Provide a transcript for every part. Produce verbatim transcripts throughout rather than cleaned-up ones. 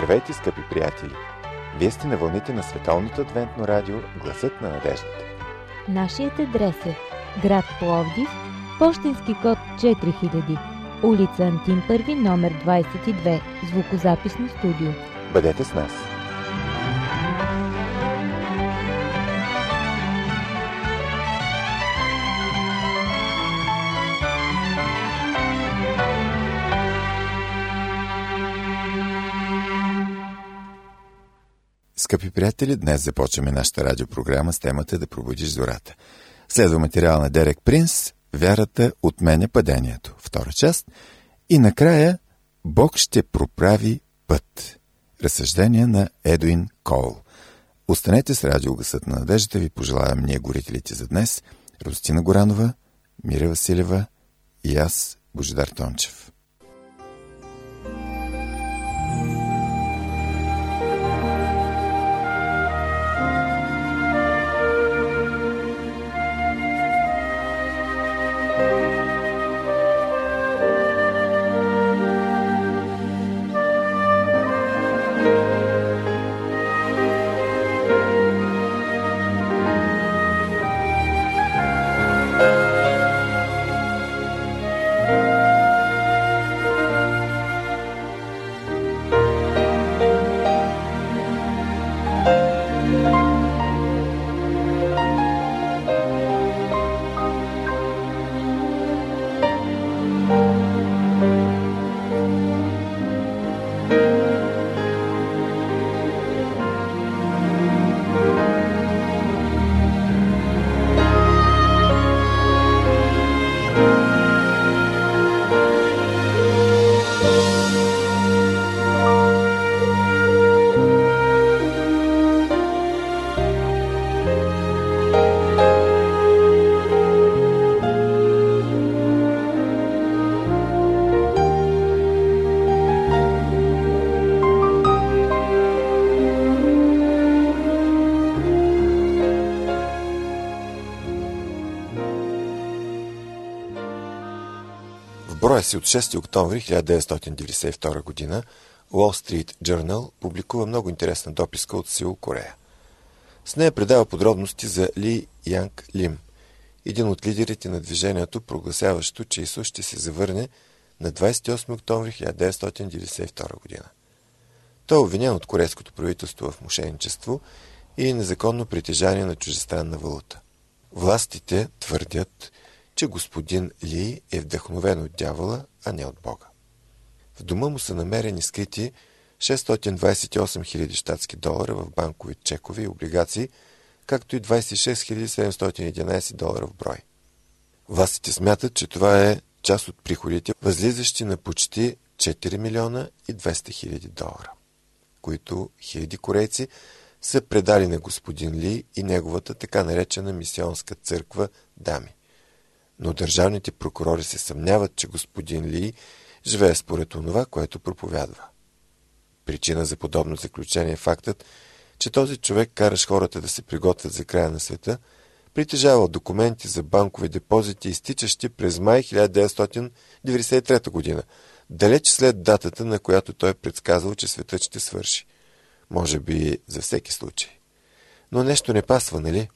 Здравейте, скъпи приятели! Вие сте на вълните на Световното адвентно радио Гласът на надеждата. Нашият адрес е град Пловдив, пощенски код четири хиляди, улица Антим първи, номер двадесет и две, звукозаписно студио. Бъдете с нас! Скъпи приятели, днес започваме нашата радиопрограма с темата "Да пробудиш зората". Следва материал на Дерек Принс "Вярата отменя падението", втора част, и накрая "Бог ще проправи път". Разсъждения на Едуин Кол. Останете с радио Гласът на надеждата, ви пожелавам ние горителите за днес: Ростина Горанова, Мира Василева и аз, Божидар Тончев. Броя си от шести октомври хиляда деветстотин деветдесет и втора година Wall Street Journal публикува много интересна дописка от Сеул, Корея. С нея предава подробности за Ли Янг Лим, един от лидерите на движението, прогласяващо, че Исус ще се завърне на двадесет и осми октомври хиляда деветстотин деветдесет и втора година. Той е обвинен от корейското правителство в мошенничество и незаконно притежание на чуждестранна валута. Властите твърдят, че господин Ли е вдъхновен от дявола, а не от Бога. В дома му са намерени скрити шестстотин двадесет и осем хиляди щатски долара в банкови чекове и облигации, както и двадесет и шест хиляди седемстотин и единадесет долара в брой. Властите смятат, че това е част от приходите, възлизащи на почти четири милиона и двеста хиляди долара, които хиляди корейци са предали на господин Ли и неговата така наречена мисионска църква Дами. Но държавните прокурори се съмняват, че господин Ли живее според онова, което проповядва. Причина за подобно заключение е фактът, че този човек караш хората да се приготвят за края на света, притежавал документи за банкови депозити, изтичащи през май хиляда деветстотин деветдесет и трета година, далеч след датата, на която той е предсказал, че светът ще свърши. Може би за всеки случай. Но нещо не пасва, нали?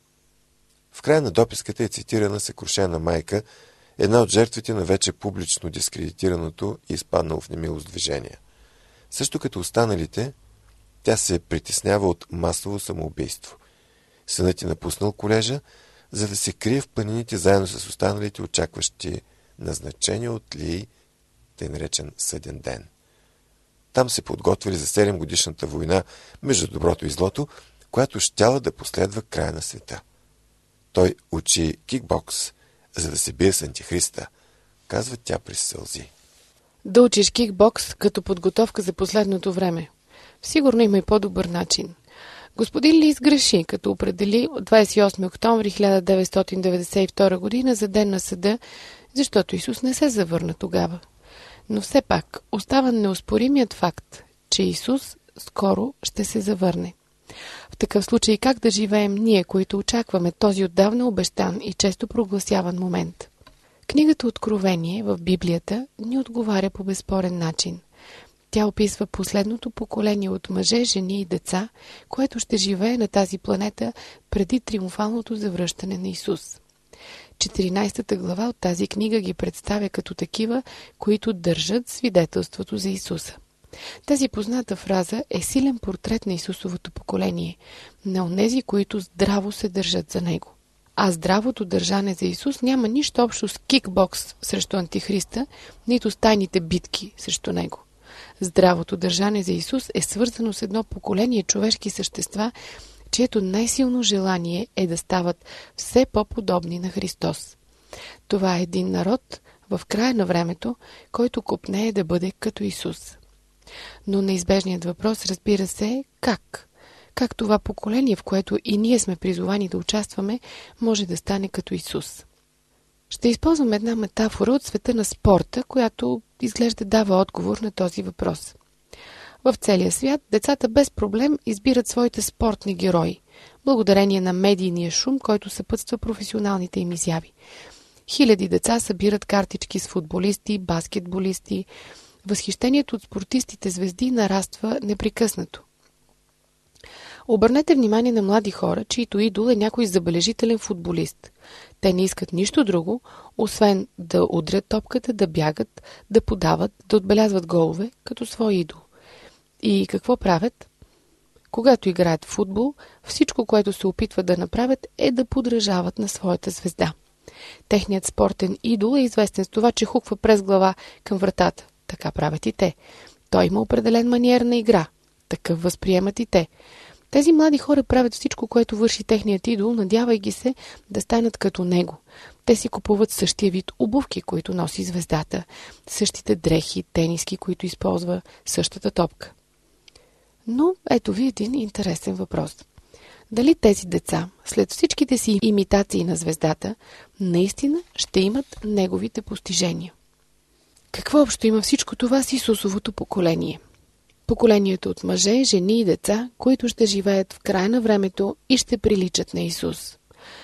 В края на дописката е цитирана съкрушена майка, една от жертвите на вече публично дискредитираното и изпаднало в немилост движение. Също като останалите, тя се притеснява от масово самоубийство. Синът е напуснал колежа, за да се крие в планините заедно с останалите, очакващи назначение от Ли, тъй наречен съден ден. Там се подготвили за седемгодишната война между доброто и злото, която щяла да последва края на света. Той учи кикбокс, за да се бие с антихриста, казва тя през сълзи. Да учиш кикбокс като подготовка за последното време. Сигурно има и по-добър начин. Господин Ли сгреши, като определи двадесет и осми октомври хиляда деветстотин деветдесет и втора година за ден на съда, защото Исус не се завърна тогава. Но все пак остава неоспоримият факт, че Исус скоро ще се завърне. В такъв случай как да живеем ние, които очакваме този отдавна обещан и често прогласяван момент? Книгата Откровение в Библията ни отговаря по безспорен начин. Тя описва последното поколение от мъже, жени и деца, което ще живее на тази планета преди триумфалното завръщане на Исус. четиринайсетата глава от тази книга ги представя като такива, които държат свидетелството за Исуса. Тази позната фраза е силен портрет на Исусовото поколение, на онези, които здраво се държат за Него. А здравото държане за Исус няма нищо общо с кикбокс срещу Антихриста, нито с тайните битки срещу Него. Здравото държане за Исус е свързано с едно поколение човешки същества, чието най-силно желание е да стават все по-подобни на Христос. Това е един народ в края на времето, който копнее да бъде като Исус. Но неизбежният въпрос, разбира се, е как? Как това поколение, в което и ние сме призовани да участваме, може да стане като Исус? Ще използвам една метафора от света на спорта, която изглежда дава отговор на този въпрос. В целия свят децата без проблем избират своите спортни герои, благодарение на медийния шум, който съпътства професионалните им изяви. Хиляди деца събират картички с футболисти, баскетболисти. Възхищението от спортистите звезди нараства непрекъснато. Обърнете внимание на млади хора, чието идол е някой забележителен футболист. Те не искат нищо друго, освен да удрят топката, да бягат, да подават, да отбелязват голове, като свой идол. И какво правят? Когато играят в футбол, всичко, което се опитват да направят, е да подражават на своята звезда. Техният спортен идол е известен с това, че хуква през глава към вратата. Така правят и те. Той има определен маниер на игра. Такъв възприемат и те. Тези млади хора правят всичко, което върши техният идол, надявайки се да станат като него. Те си купуват същия вид обувки, които носи звездата, същите дрехи, тениски, които използва, същата топка. Но ето ви един интересен въпрос. Дали тези деца, след всичките си имитации на звездата, наистина ще имат неговите постижения? Какво общо има всичко това с Исусовото поколение? Поколението от мъже, жени и деца, които ще живеят в края на времето и ще приличат на Исус.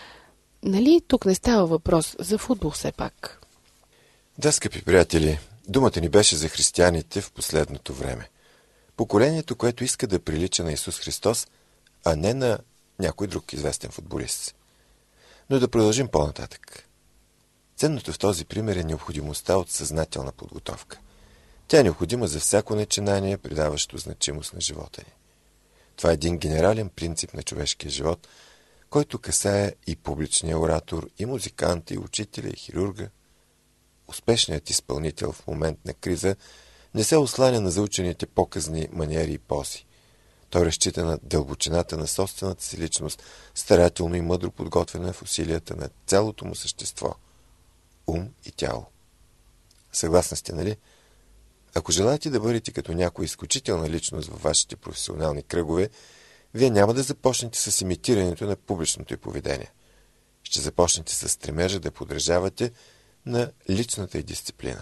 Нали тук не става въпрос за футбол все пак? Да, скъпи приятели, думата ни беше за християните в последното време. Поколението, което иска да прилича на Исус Христос, а не на някой друг известен футболист. Но да продължим по-нататък. Ценното в този пример е необходимостта от съзнателна подготовка. Тя е необходима за всяко начинание, придаващо значимост на живота ни. Това е един генерален принцип на човешкия живот, който касае и публичния оратор, и музиканта, и учителя, и хирурга. Успешният изпълнител в момент на криза не се осланя на заучените показни маниери и пози. Той разчита на дълбочината на собствената си личност, старателно и мъдро подготвена в усилията на цялото му същество – ум и тяло. Съгласна сте, нали? Ако желаете да бъдете като някоя изключителна личност във вашите професионални кръгове, вие няма да започнете с имитирането на публичното й поведение. Ще започнете с стремежа да подражавате на личната й дисциплина.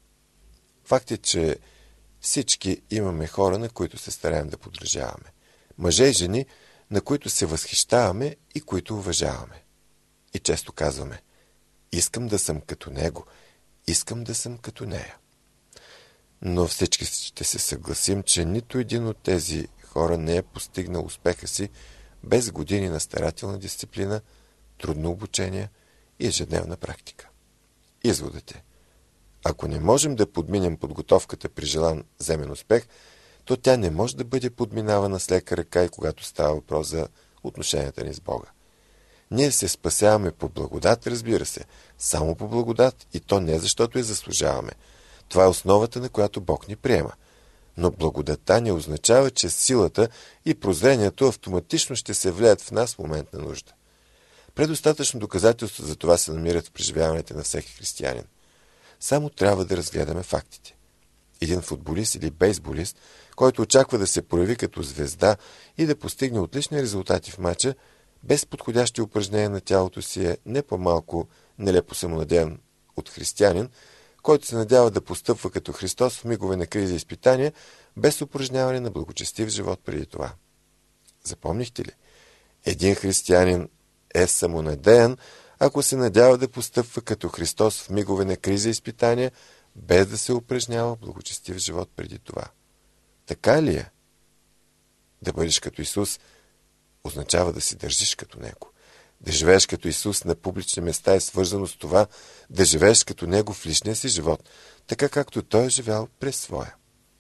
Факт е, че всички имаме хора, на които се стараем да подражаваме. Мъже и жени, на които се възхищаваме и които уважаваме. И често казваме: искам да съм като него, искам да съм като нея. Но всички ще се съгласим, че нито един от тези хора не е постигнал успеха си без години на старателна дисциплина, трудно обучение и ежедневна практика. Изводът е: ако не можем да подминем подготовката при желан земен успех, то тя не може да бъде подминавана с лека ръка и когато става въпрос за отношенията ни с Бога. Ние се спасяваме по благодат, разбира се, само по благодат, и то не защото я заслужаваме. Това е основата, на която Бог ни приема. Но благодата не означава, че силата и прозрението автоматично ще се влеят в нас в момент на нужда. Предостатъчно доказателство за това се намират в преживяването на всеки християнин. Само трябва да разгледаме фактите. Един футболист или бейсболист, който очаква да се прояви като звезда и да постигне отлични резултати в мача, без подходящи упражнения на тялото си, е не по-малко нелепо самонадеян от християнин, който се надява да постъпва като Христос в мигове на криза и изпитания, без упражняване на благочестив живот преди това. Запомнихте ли? Един християнин е самонадеян, ако се надява да постъпва като Христос в мигове на криза и изпитания, без да се упражнява благочестив живот преди това. Така ли е? Да бъдеш като Исус означава да си държиш като Него. Да живееш като Исус на публични места е свързано с това да живееш като Него в личния си живот, така както Той е живял през своя.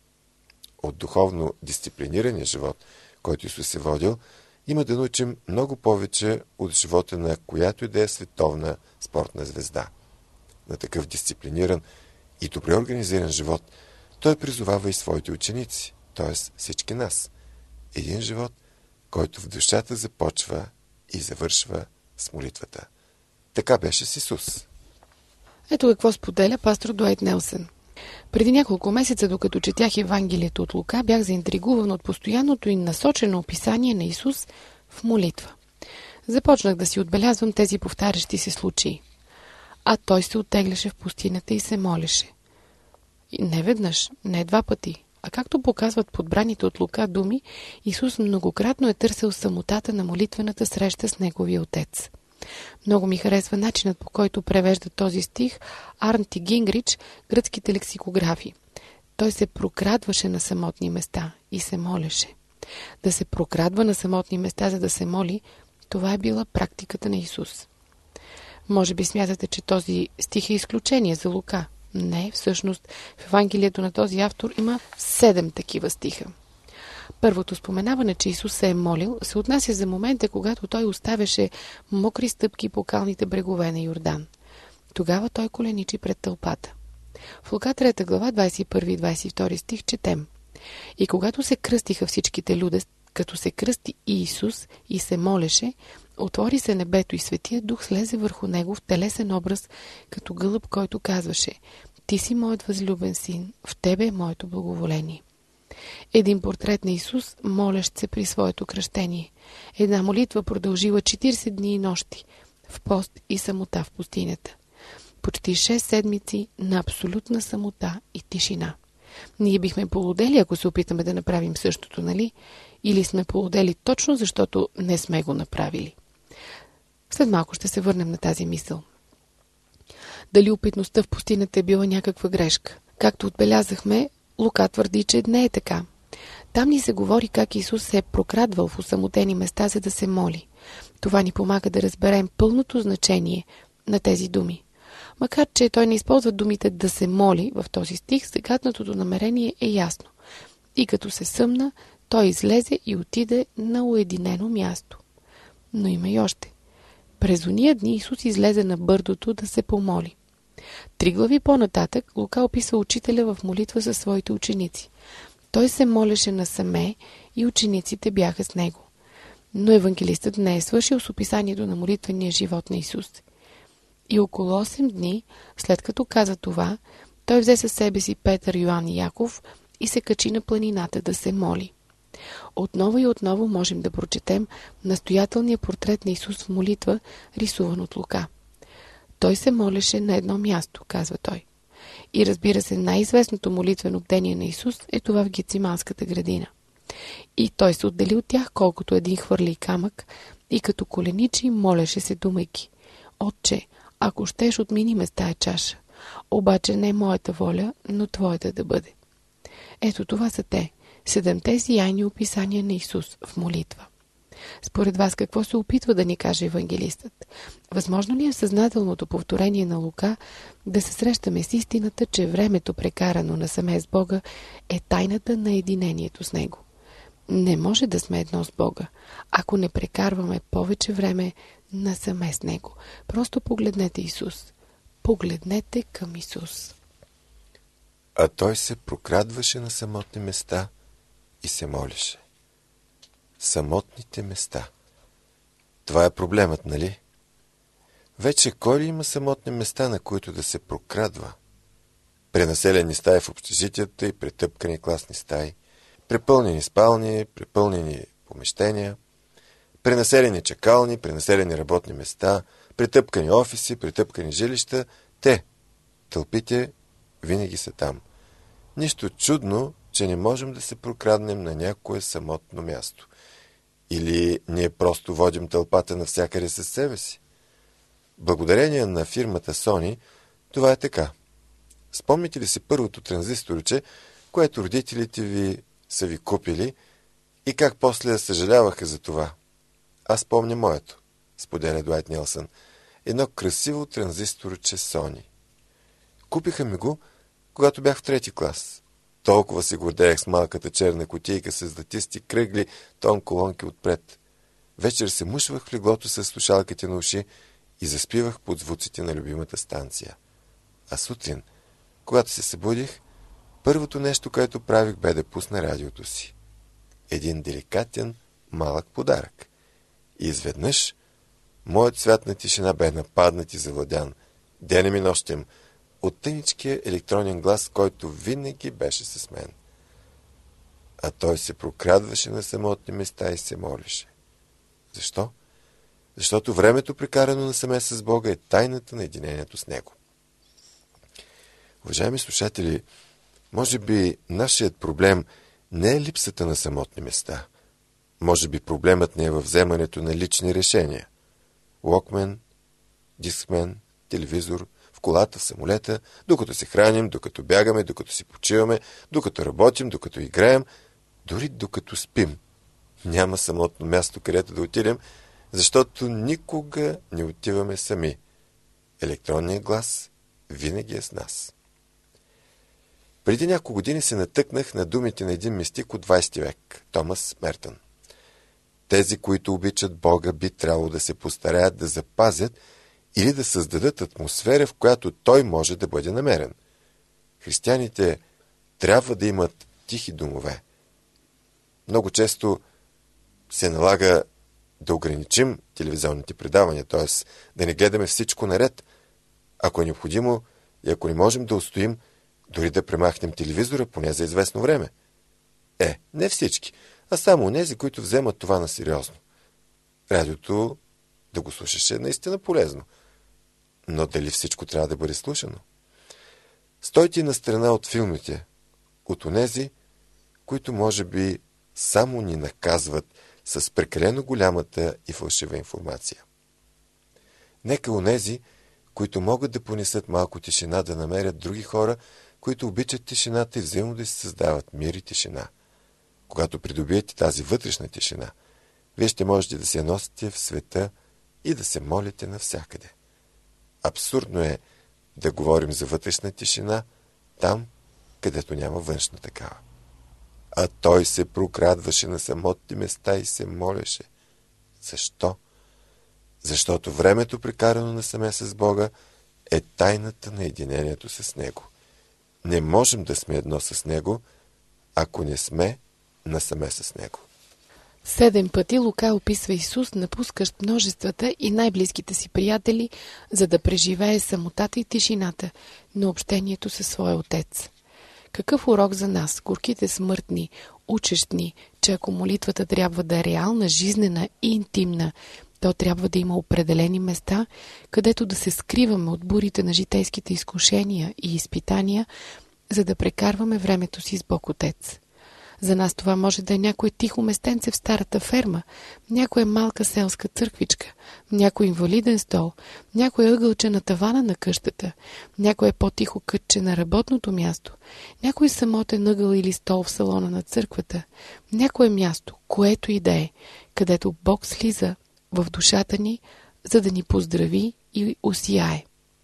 От духовно дисциплинирания живот, който Исус е водил, има да научим много повече от живота на която и да е световна спортна звезда. На такъв дисциплиниран и добре организиран живот Той призовава и своите ученици, т.е. всички нас. Един живот, който в душата започва и завършва с молитвата. Така беше с Исус. Ето какво споделя пастор Дуайт Нелсън. Преди няколко месеца, докато четях Евангелието от Лука, бях заинтригуван от постоянното и насочено описание на Исус в молитва. Започнах да си отбелязвам тези повтарящи се случаи. А той се оттегляше в пустинята и се молеше. И не веднъж, не два пъти, а както показват подбраните от Лука думи, Исус многократно е търсил самотата на молитвената среща с Неговия Отец. Много ми харесва начинът, по който превежда този стих Арнт и Гингрич, гръцките лексикографи. Той се прокрадваше на самотни места и се молеше. Да се прокрадва на самотни места, за да се моли, това е била практиката на Исус. Може би смятате, че този стих е изключение за Лука. Не, всъщност в Евангелието на този автор има седем такива стиха. Първото споменаване, че Исус се е молил, се отнася за момента, когато той оставяше мокри стъпки по калните брегове на Йордан. Тогава той коленичи пред тълпата. В Лука трета глава, двадесет и първи и двадесет и втори стих четем: И когато се кръстиха всичките люде, като се кръсти и Исус и се молеше, отвори се небето и Светия Дух слезе върху него в телесен образ, като гълъб, който казваше: Ти си моят възлюбен син, в тебе е моето благоволение. Един портрет на Исус, молещ се при своето кръщение. Една молитва продължила четиридесет дни и нощи, в пост и самота в пустинята. Почти шест седмици на абсолютна самота и тишина. Ние бихме полудели, ако се опитаме да направим същото, нали? Или сме полудели точно защото не сме го направили. След малко ще се върнем на тази мисъл. Дали опитността в пустинята е била някаква грешка? Както отбелязахме, Лука твърди, че не е така. Там ни се говори как Исус се е прокрадвал в осамотени места, за да се моли. Това ни помага да разберем пълното значение на тези думи. Макар че той не използва думите да се моли в този стих, загаднатото намерение е ясно. И като се съмна, той излезе и отиде на уединено място. Но има и още. През ония дни Исус излезе на бърдото да се помоли. Три глави по-нататък Лука описва учителя в молитва със своите ученици. Той се молеше насаме и учениците бяха с него. Но евангелистът не е свършил с описанието на молитвения живот на Исус. И около осем дни, след като каза това, той взе със себе си Петър, Йоан и Яков и се качи на планината да се моли. Отново и отново можем да прочетем настоятелния портрет на Исус в молитва, рисуван от Лука. Той се молеше на едно място, казва той. И разбира се, най-известното молитвено бдение на Исус е това в Гециманската градина. И той се отдели от тях, колкото един хвърли камък, и като коленичи молеше се, думайки: Отче, ако щеш, отмини ме с тая чаша, обаче не моята воля, но твоята да бъде. Ето това са те, седемте сияйни описания на Исус в молитва. Според вас какво се опитва да ни каже евангелистът? Възможно ли е в съзнателното повторение на Лука да се срещаме с истината, че времето, прекарано насаме с Бога, е тайната на единението с Него? Не може да сме едно с Бога, ако не прекарваме повече време насаме с Него. Просто погледнете Исус. Погледнете към Исус. А той се прокрадваше на самотни места и се молеше. Самотните места. Това е проблемът, нали? Вече кой ли има самотни места, на които да се прокрадва? Пренаселени стаи в общежитията и претъпкани класни стаи, препълнени спални, препълнени помещения, пренаселени чакални, пренаселени работни места, претъпкани офиси, претъпкани жилища. Те, тълпите, винаги са там. Нищо чудно, че не можем да се прокраднем на някое самотно място. Или ние просто водим тълпата навсякъде със себе си. Благодарение на фирмата Sony, това е така. Спомните ли си първото транзисторче, което родителите ви са ви купили и как после съжаляваха за това. Аз помня моето, споделя Дуайт Нилсън, едно красиво транзисторче Sony. Купиха ми го, когато бях в трети клас. Толкова се гордеех с малката черна кутийка с златисти кръгли тон колонки отпред. Вечер се мушвах в леглото с слушалките на уши и заспивах под звуците на любимата станция. А сутрин, когато се събудих, първото нещо, което правих, бе да пусна радиото си. Един деликатен, малък подарък. И изведнъж моят свят на тишина бе нападнат и завладян, денем и нощем, от тъничкия електронен глас, който винаги беше с мен. А той се прокрадваше на самотни места и се молеше. Защо? Защото времето, прекарано насаме с Бога, е тайната на единението с Него. Уважаеми слушатели, може би нашият проблем не е липсата на самотни места. Може би проблемът не е във вземането на лични решения. Уокмен, дискмен, телевизор, в колата, в самолета, докато се храним, докато бягаме, докато си почиваме, докато работим, докато играем, дори докато спим. Няма самотно място, където да отидем, защото никога не отиваме сами. Електронният глас винаги е с нас. Преди няколко години се натъкнах на думите на един мистик от двайсети век, Томас Мертън. Тези, които обичат Бога, би трябвало да се постараят да запазят или да създадат атмосфера, в която Той може да бъде намерен. Християните трябва да имат тихи домове. Много често се налага да ограничим телевизионните предавания, т.е. да не гледаме всичко наред. Ако е необходимо и ако не можем да устоим, дори да премахнем телевизора поне за известно време. Е, не всички, а само онези, които вземат това на сериозно. Радиото да го слушаш е наистина полезно. Но дали всичко трябва да бъде слушано? Стойте на страна от филмите, от онези, които може би само ни наказват с прекалено голямата и фалшива информация. Нека онези, които могат да понесат малко тишина, да намерят други хора, които обичат тишината и взаимно да си създават мир и тишина. Когато придобиете тази вътрешна тишина, вие ще можете да се носите в света и да се молите навсякъде. Абсурдно е да говорим за вътрешна тишина там, където няма външна такава. А той се прокрадваше на самотни места и се молеше. Защо? Защото времето, прекарано насаме с Бога, е тайната на единението с Него. Не можем да сме едно с Него, ако не сме насаме с Него. Седем пъти Лука описва Исус, напускащ множествата и най-близките си приятели, за да преживее самотата и тишината на общението със своя Отец. Какъв урок за нас, горките смъртни, учещ ни, че ако молитвата трябва да е реална, жизнена и интимна, то трябва да има определени места, където да се скриваме от бурите на житейските изкушения и изпитания, за да прекарваме времето си с Бог Отец. За нас това може да е някое тихо местенце в старата ферма, някоя малка селска църквичка, някой инвалиден стол, някое ъгълче на тавана на къщата, някое по-тихо кътче на работното място, някой самотен ъгъл или стол в салона на църквата, някое място, което и да е, където Бог слиза в душата ни, за да ни поздрави и осияе.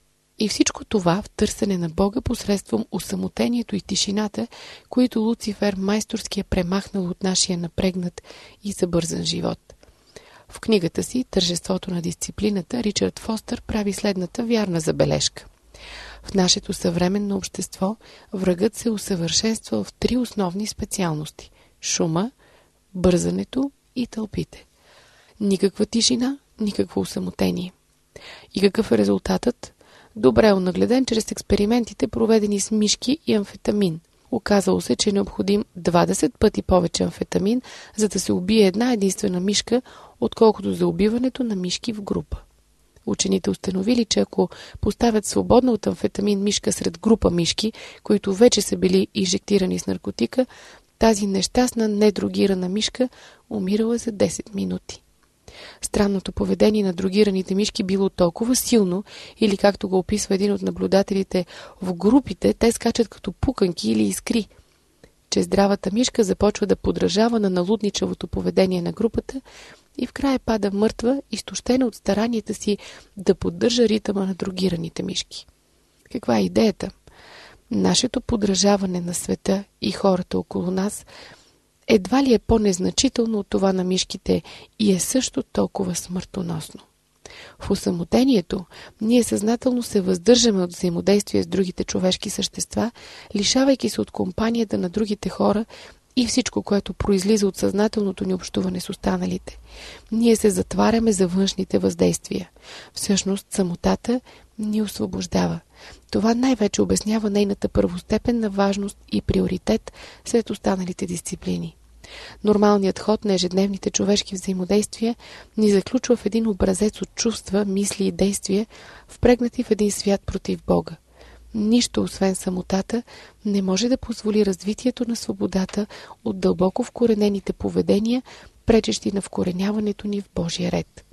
И всичко това в търсене на Бога посредством осамотението и тишината, които Луцифер майсторски е премахнал от нашия напрегнат и забързан живот. В книгата си «Тържеството на дисциплината» Ричард Фостър прави следната вярна забележка. В нашето съвременно общество врагът се усъвършенства в три основни специалности – шума, бързането и тълпите. Никаква тишина, никакво усамотение. И какъв е резултатът? Добре онагледен чрез експериментите, проведени с мишки и амфетамин. Оказало се, че е необходим двадесет пъти повече амфетамин, за да се убие една единствена мишка, отколкото за убиването на мишки в група. Учените установили, че ако поставят свободна от амфетамин мишка сред група мишки, които вече са били инжектирани с наркотика, тази нещастна недрогирана мишка умирала за десет минути. Странното поведение на дрогираните мишки било толкова силно, или както го описва един от наблюдателите, в групите те скачат като пуканки или искри. че здравата мишка започва да подражава на налудничавото поведение на групата и в края пада мъртва, изтощена от старанията си да поддържа ритъма на другираните мишки. Каква е идеята? Нашето подражаване на света и хората около нас едва ли е по-незначително от това на мишките и е също толкова смъртоносно. В осамотението ние съзнателно се въздържаме от взаимодействие с другите човешки същества, лишавайки се от компанията на другите хора и всичко, което произлиза от съзнателното ни общуване с останалите. Ние се затваряме за външните въздействия. Всъщност самотата ни освобождава. Това най-вече обяснява нейната първостепенна важност и приоритет след останалите дисциплини. Нормалният ход на ежедневните човешки взаимодействия ни заключва в един образец от чувства, мисли и действия, впрегнати в един свят против Бога. Нищо, освен самотата, не може да позволи развитието на свободата от дълбоко вкоренените поведения, пречещи на вкореняването ни в Божия ред.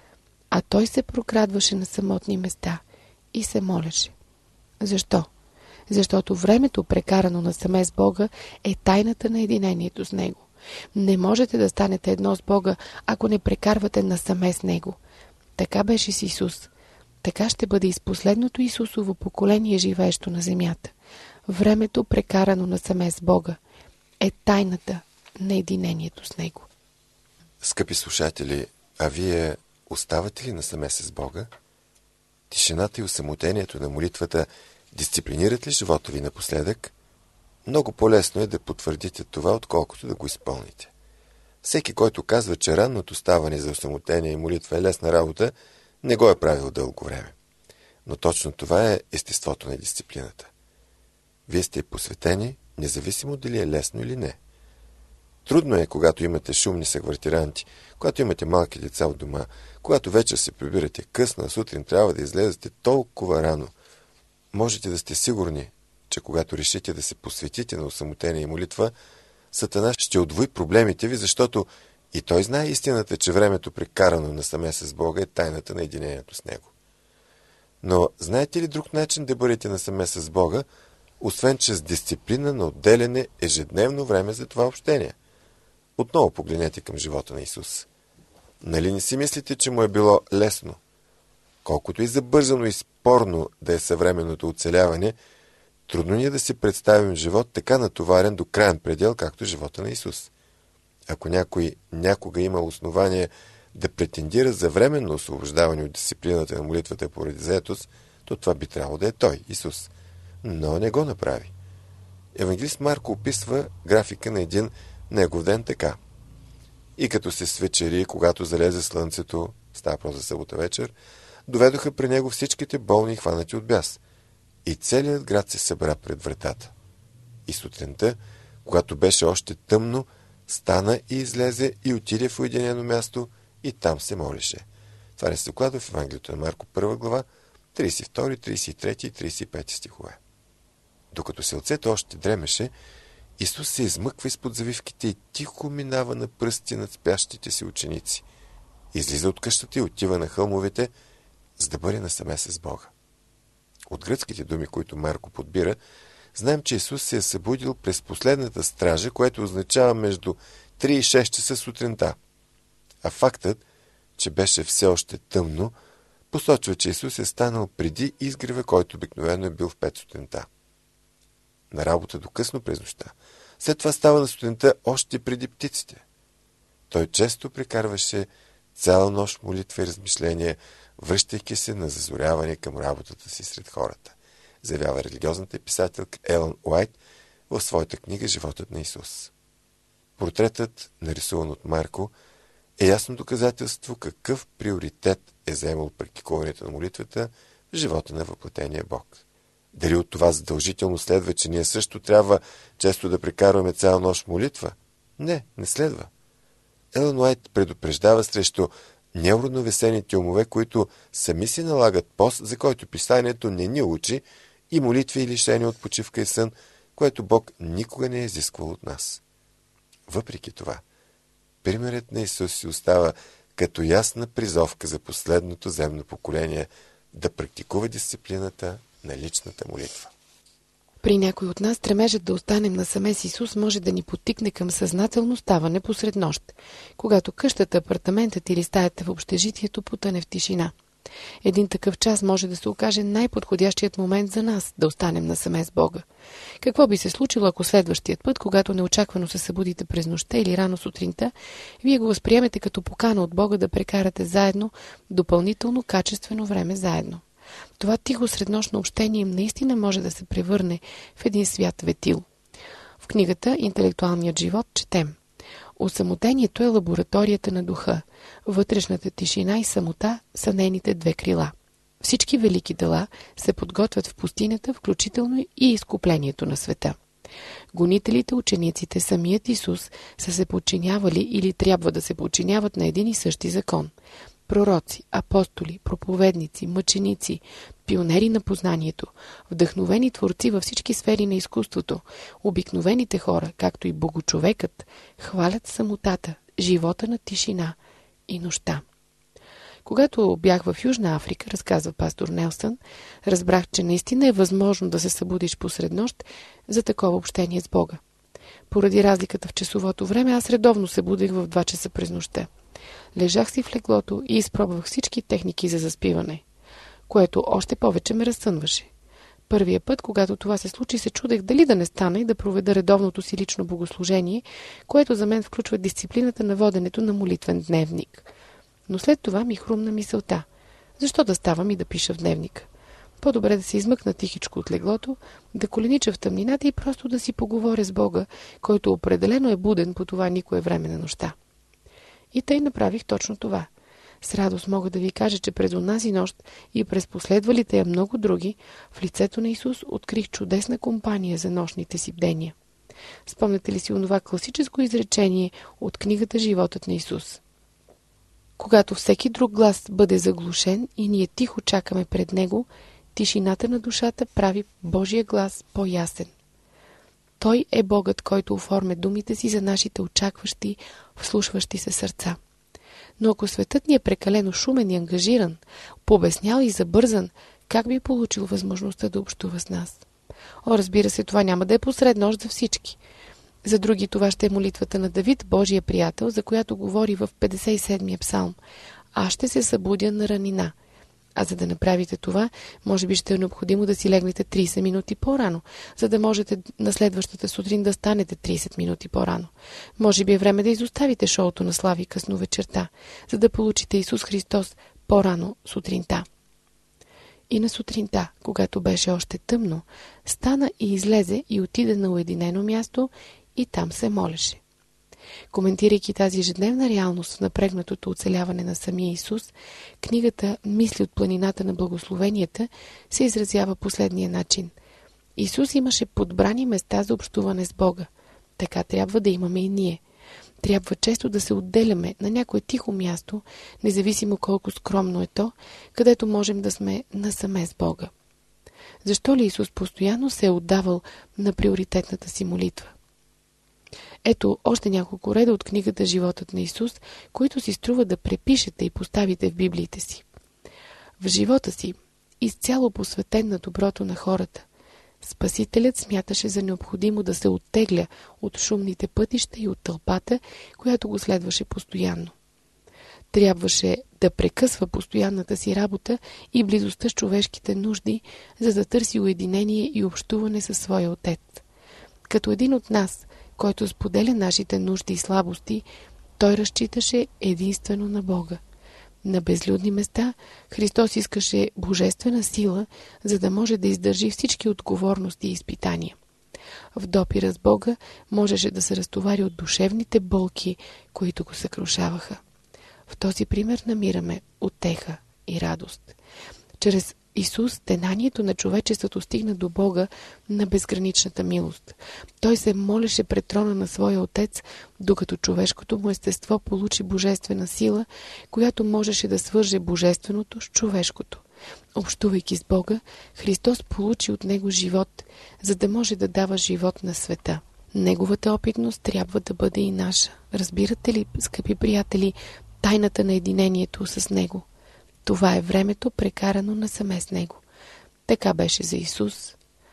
А той се прокрадваше на самотни места и се молеше. Защо? Защото времето, прекарано насаме с Бога, е тайната на единението с Него. Не можете да станете едно с Бога, ако не прекарвате насаме с Него. Така беше с Исус. Така ще бъде и с последното Исусово поколение, живеещо на земята. Времето, прекарано насаме с Бога, е тайната на единението с Него. Скъпи слушатели, а вие оставате ли насаме с Бога? Тишината и осамотението на молитвата дисциплинират ли живота ви напоследък? Много по-лесно е да потвърдите това, отколкото да го изпълните. Всеки, който казва, че ранното ставане за осамотение и молитва е лесна работа, не го е правил дълго време. Но точно това е естеството на дисциплината. Вие сте посветени, независимо дали е лесно или не. Трудно е, когато имате шумни съквартиранти, когато имате малки деца от дома, когато вечер се прибирате късно, а сутрин трябва да излезете толкова рано. Можете да сте сигурни, че когато решите да се посветите на осамотение и молитва, Сатана ще отвои проблемите ви, защото и той знае истината, че времето прекарано насаме с Бога е тайната на единението с Него. Но знаете ли друг начин да бъдете насаме с Бога, освен чрез дисциплина на отделяне ежедневно време за това общение? Отново погледнете към живота на Исус. Нали не си мислите, че му е било лесно? Колкото и забързано и спорно да е съвременното оцеляване, трудно ни е да си представим живот така натоварен до краен предел, както живота на Исус. Ако някой някога има основание да претендира за временно освобождаване от дисциплината на молитвата поради заетост, то това би трябвало да е Той, Исус. Но не го направи. Евангелист Марко описва графика на един негов ден така. И като се свечери, когато залезе слънцето, става просто за събота вечер, доведоха при него всичките болни и хванати от бяс. И целият град се събра пред вратата. И сутринта, когато беше още тъмно, стана и излезе и отиде в уединено място и там се молеше. Това не се докладва в Евангелието на Марко, първа глава, тридесет и втори, тридесет и трети и тридесет и пети стихове. Докато селцето още дремеше, Исус се измъква изпод завивките и тихо минава на пръсти над спящите си ученици. Излиза от къщата и отива на хълмовете, за да бъде насаме с Бога. От гръцките думи, които Марко подбира, знаем, че Исус се е събудил през последната стража, което означава между три и шест часа сутринта. А фактът, че беше все още тъмно, посочва, че Исус е станал преди изгрева, който обикновено е бил в пет сутринта. На работа до късно през нощта. След това става на сутринта още преди птиците. Той често прекарваше цяла нощ молитва и размишления, връщайки се на зазоряване към работата си сред хората, заявява религиозната писателка Елън Уайт в своята книга «Животът на Исус». Портретът, нарисуван от Марко, е ясно доказателство какъв приоритет е заемал практикуването на молитвата в живота на въплатения Бог. Дали от това задължително следва, че ние също трябва често да прекарваме цяла нощ молитва? Не, не следва. Елън Уайт предупреждава срещу неуравновесените умове, които сами си налагат пост, за който писанието не ни учи, и молитви и лишения от почивка и сън, което Бог никога не е изисквал от нас. Въпреки това, примерът на Исус си остава като ясна призовка за последното земно поколение да практикува дисциплината на личната молитва. При някой от нас стремежът да останем насаме с Исус може да ни подтикне към съзнателно ставане посред нощ, когато къщата, апартаментът или стаята в общежитието потъне в тишина. Един такъв час може да се окаже най-подходящият момент за нас да останем насаме с Бога. Какво би се случило, ако следващият път, когато неочаквано се събудите през нощта или рано сутринта, вие го възприемете като покана от Бога да прекарате заедно допълнително качествено време заедно? Това тихо среднощно общение наистина може да се превърне в един свят ветил. В книгата «Интелектуалният живот» четем: осамотението е лабораторията на духа. Вътрешната тишина и самота са нейните две крила. Всички велики дела се подготвят в пустинята, включително и изкуплението на света. Гонителите, учениците, самият Исус са се подчинявали или трябва да се подчиняват на един и същи закон. Пророци, апостоли, проповедници, мъченици, пионери на познанието, вдъхновени творци във всички сфери на изкуството, обикновените хора, както и богочовекът, хвалят самотата, живота на тишина и нощта. Когато бях в Южна Африка, разказва пастор Нелсън, разбрах, че наистина е възможно да се събудиш посред нощ за такова общение с Бога. Поради разликата в часовото време, аз редовно се будех в два часа през нощта. Лежах си в леглото и изпробвах всички техники за заспиване, което още повече ме разсънваше. Първия път, когато това се случи, се чудех дали да не стана и да проведа редовното си лично богослужение, което за мен включва дисциплината на воденето на молитвен дневник. Но след това ми хрумна мисълта: защо да ставам и да пиша в дневника? По-добре да се измъкна тихичко от леглото, да коленича в тъмнината и просто да си поговоря с Бога, който определено е буден по това никое време на нощта. И тъй направих точно това. С радост мога да ви кажа, че през онази нощ и през последвалите я много други, в лицето на Исус открих чудесна компания за нощните си бдения. Спомняте ли си онова класическо изречение от книгата «Животът на Исус»? Когато всеки друг глас бъде заглушен и ние тихо чакаме пред Него, тишината на душата прави Божия глас по-ясен. Той е Богът, който оформя думите си за нашите очакващи, вслушващи се сърца. Но ако светът ни е прекалено шумен и ангажиран, пообяснял и забързан, как би получил възможността да общува с нас? О, разбира се, това няма да е посред нощ за всички. За други това ще е молитвата на Давид, Божия приятел, за която говори в петдесет и седмия псалм: аз ще се събудя на ранина. А за да направите това, може би ще е необходимо да си легнете трийсет минути по-рано, за да можете на следващата сутрин да станете трийсет минути по-рано. Може би е време да изоставите шоуто на Слави късно вечерта, за да получите Исус Христос по-рано сутринта. И на сутринта, когато беше още тъмно, стана и излезе и отиде на уединено място и там се молеше. Коментирайки тази ежедневна реалност в напрегнатото оцеляване на самия Исус, книгата «Мисли от планината на благословенията» се изразява последния начин. Исус имаше подбрани места за общуване с Бога. Така трябва да имаме и ние. Трябва често да се отделяме на някое тихо място, независимо колко скромно е то, където можем да сме насаме с Бога. Защо ли Исус постоянно се е отдавал на приоритетната си молитва? Ето още няколко реда от книгата «Животът на Исус», които си струва да препишете и поставите в библиите си. В живота си, изцяло посветен на доброто на хората, Спасителят смяташе за необходимо да се оттегля от шумните пътища и от тълпата, която го следваше постоянно. Трябваше да прекъсва постоянната си работа и близостта с човешките нужди, за да търси уединение и общуване със своя Отец. Като един от нас, който споделя нашите нужди и слабости, той разчиташе единствено на Бога. На безлюдни места Христос искаше божествена сила, за да може да издържи всички отговорности и изпитания. В допира с Бога можеше да се разтовари от душевните болки, които го съкрушаваха. В този пример намираме утеха и радост. Чрез Исус тенанието на човечеството стигна до Бога на безграничната милост. Той се молеше пред трона на своя Отец, докато човешкото му естество получи божествена сила, която можеше да свърже божественото с човешкото. Общувайки с Бога, Христос получи от него живот, за да може да дава живот на света. Неговата опитност трябва да бъде и наша. Разбирате ли, скъпи приятели, тайната на единението с него? Това е времето, прекарано насаме с него. Така беше за Исус.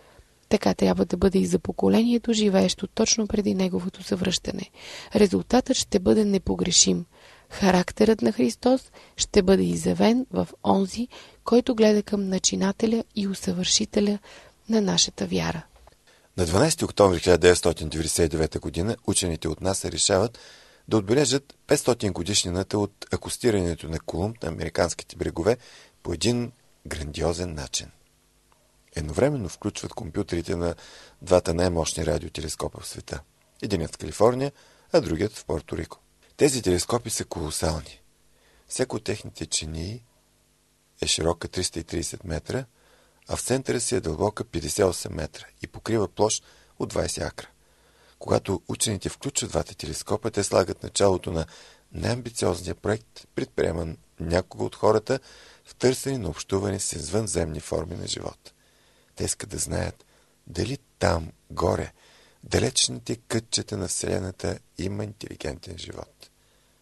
Така трябва да бъде и за поколението, живеещо точно преди неговото завръщане. Резултатът ще бъде непогрешим. Характерът на Христос ще бъде изявен в онзи, който гледа към начинателя и усъвършителя на нашата вяра. На дванадесети октомври хиляда деветстотин деветдесет и девета година учените от НАСА решават да отбележат петстотин годишнината от акостирането на Колумб на американските брегове по един грандиозен начин. Едновременно включват компютрите на двата най-мощни радиотелескопа в света. Единият в Калифорния, а другият в Порто Рико. Тези телескопи са колосални. Всяко от техните чинии е широка триста и тридесет метра, а в центъра си е дълбока петдесет и осем метра и покрива площ от двадесет акра. Когато учените включват двата телескопа, те слагат началото на най-амбициозния проект, предприеман някога от хората в търсене на общуване с извънземни форми на живот. Те искат да знаят дали там, горе, далечните кътчета на Вселената има интелигентен живот.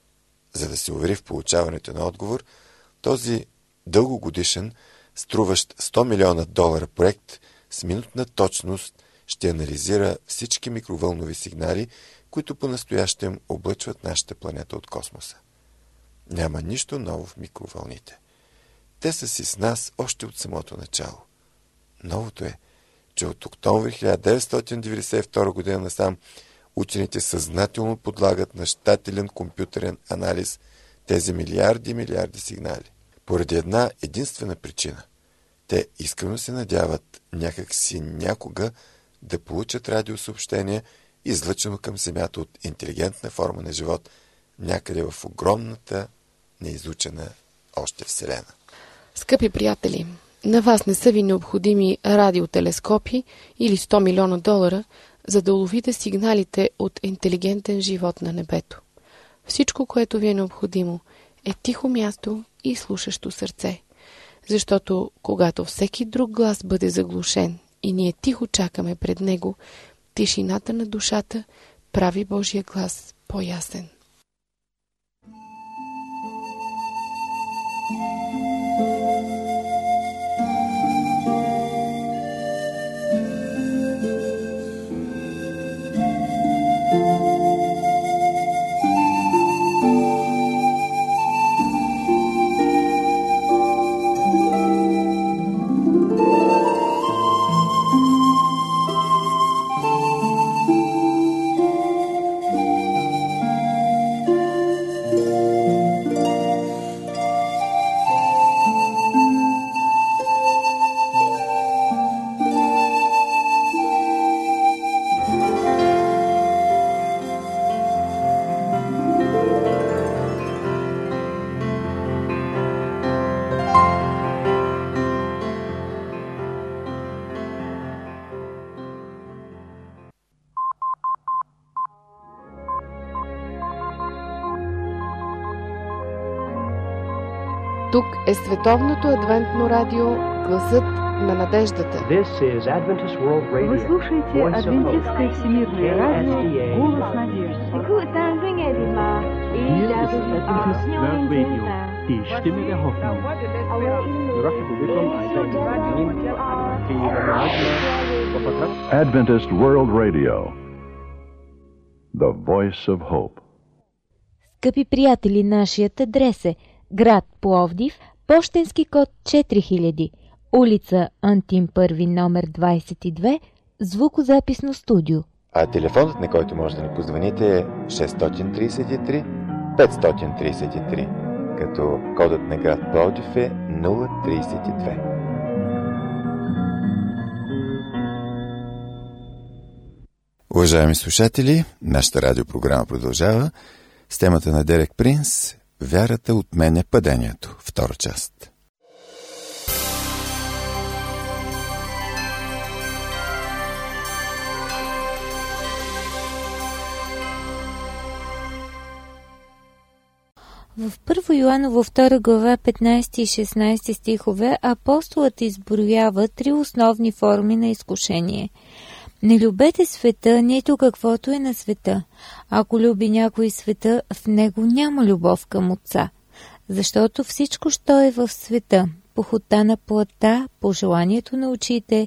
За да се увери в получаването на отговор, този дългогодишен, струващ сто милиона долара проект с минутна точност ще анализира всички микровълнови сигнали, които по-настоящем облъчват нашата планета от космоса. Няма нищо ново в микровълните. Те са си с нас още от самото начало. Новото е, че от октомври хиляда деветстотин деветдесет и втора година насам учените съзнателно подлагат на щателен компютърен анализ тези милиарди и милиарди сигнали. Поради една единствена причина. Те искрено се надяват някак си някога да получат радиосъобщение, излъчено към Земята от интелигентна форма на живот, някъде в огромната, неизучена още Вселена. Скъпи приятели, на вас не са ви необходими радиотелескопи или сто милиона долара, за да уловите сигналите от интелигентен живот на небето. Всичко, което ви е необходимо, е тихо място и слушащо сърце. Защото, когато всеки друг глас бъде заглушен и ние тихо чакаме пред него, тишината на душата прави Божия глас по-ясен. Тук е Световното адвентно радио, гласът на надеждата. Вы слушаете Адвентистское всемирное радио, голос надежды. Hier ist Adventist World Radio, die Stimme der Hoffnung. Adventist World Radio, the voice of hope. Скъпи приятели, нашият адрес е град Пловдив, пощенски код четири хиляди, улица Антим първи, номер двадесет и две, звукозаписно студио. А телефонът, на който може да ни позвоните, е шест три три пет три три, като кодът на град Пловдив е нула тридесет и две. Уважаеми слушатели, нашата радиопрограма продължава с темата на Дерек Принс «Вярата отменя падението», втора част. В първо Йоаново втора глава петнадесети и шестнадесети стихове апостолът изброява три основни форми на изкушение. Не любете света, нито каквото е на света. Ако люби някой света, в него няма любов към Отца. Защото всичко, що е в света, похота на плътта, пожеланието на очите